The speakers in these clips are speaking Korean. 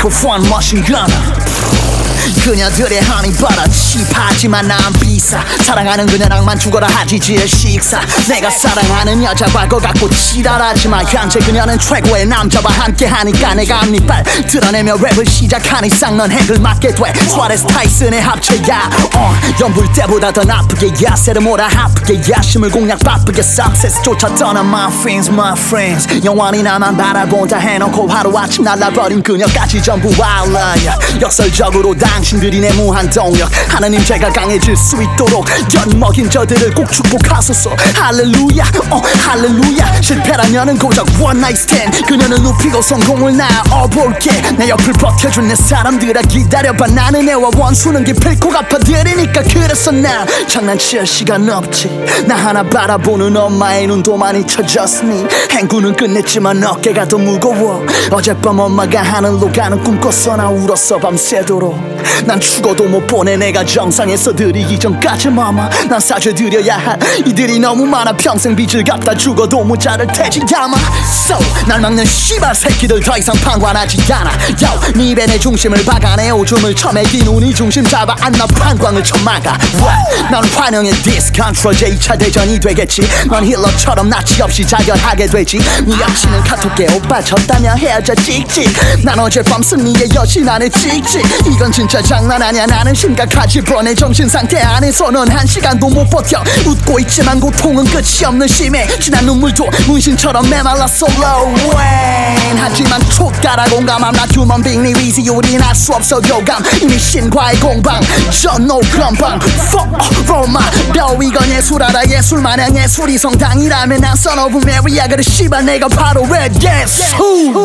for fun machine gun. 그녀들의 허니버터 칩하지만 난 비싸. 사랑하는 그녀랑만 죽어라 하지 지을 식사. 내가 사랑하는 여자 과거 갖고 지랄하지만 현재 그녀는 최고의 남자와 함께하니까 내가 앞니빨 드러내며 랩을 시작하니 쌍넌 핵을 맞게 돼. 수아레스 타이슨의 합체야. 연불 때보다 더 나쁘게 야세를 몰아 아프게 야심을 공략 바쁘게 석세스 쫓아떠난 my friends 영원히 나만 바라본다 해놓고 하루아침 날라버린 그녀까지 전부 와일러야. 역설적으로 당신들이 내 무한 동력. 하나님 제가 강해질 수 있도록 엿먹인 저들을 꼭 축복하소서. 할렐루야 할렐루야. 실패라면은 고작 one night stand. 그녀는 눕히고 성공을 낳아볼게. 내 옆을 버텨준 내 사람들아 기다려봐. 나는 애와 원수는 기필코 갚아드리니까. 그래서 난 장난칠 시간 없지. 나 하나 바라보는 엄마의 눈도 많이 쳐졌으니. 행군은 끝냈지만 어깨가 더 무거워. 어젯밤 엄마가 하늘로 가는 꿈 꿨어. 나 울었어 밤새도록. 난 죽어도 못 보내 내가 정상에서 드리기 전까지 마마. 난 사죄드려야 할 이들이 너무 많아. 평생 빚을 갚다 죽어도 모자랄 테지 아마. So 날 막는 씨발 새끼들 더 이상 방관하지 않아. Yo 네 입에 내 중심을 박아내. 오줌을 쳐매긴 우니 중심 잡아 안나 판광을 쳐막아. 난 환영의 디스컨트롤 제2차 대전이 되겠지. 넌 힐러처럼 나치 없이 자결하게 되지. 네 여친은 카톡에 오빠 졌다며 헤어져 찍찍. 난 어젯밤 승리의 여신 안에 찍찍. 이건 진짜 장난 아니야. 나는 심각하지 뻔해. 정신상태 안에서 넌 한 시간도 못 버텨. 웃고 있지만 고통은 끝이 없는 심해. 진한 눈물도 문신처럼 메말랐어 low rain. 하지만 촉가라 공감함. 나 휴먼 빙리 위지 우린 할 수 없어 교감. 이미 신과의 공방 전노 건방 fuck 로마 뼈 이건 예술하라. 예술마냥 예술이 성당이라면 난 son of Mary야. 그래 씨발 내가 바로 red yes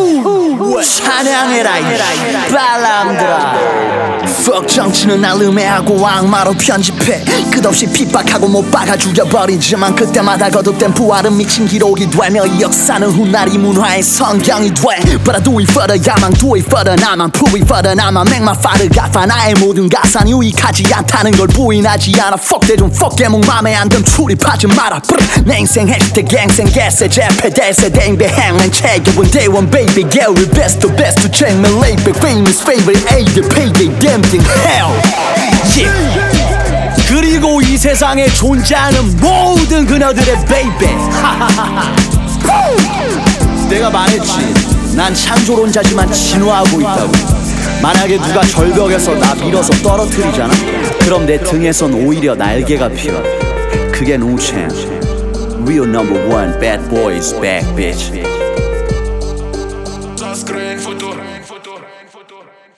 찬양해라 이 발람들아. fuck 정치는 날 음해하고 악마로 편집해. 끝없이 핍박하고 못 박아 죽여버리지만 그때마다 거듭된 부활은 미친 기록이 되며 이 역사는 훗날이 문화의 성경이 돼. But I do it for the 야망 do it for the 나만 prove it for the 나만 make my father 갚아. 나의 모든 가사는 유익하지 않다는 걸 부인하지 않아. fuck 대중 fuck 개몽 맘에 안 든 출입하지 마라. 내 인생 해시태그 갱생 개세 재패대 세대인 배행맨 체격은 day one baby girl the best to check my label famous favorite aid pay they damn thing hell yeah. 그리고 이 세상에 존재하는 모든 그녀들의 베이비. 내가 말했지 난 창조론자지만 진화하고 있다고. 만약에 누가 절벽에서 나 밀어서 떨어뜨리잖아. 그럼 내 등에선 오히려 날개가 피어. 그게 웅첸 Real number one bad boys back bitch.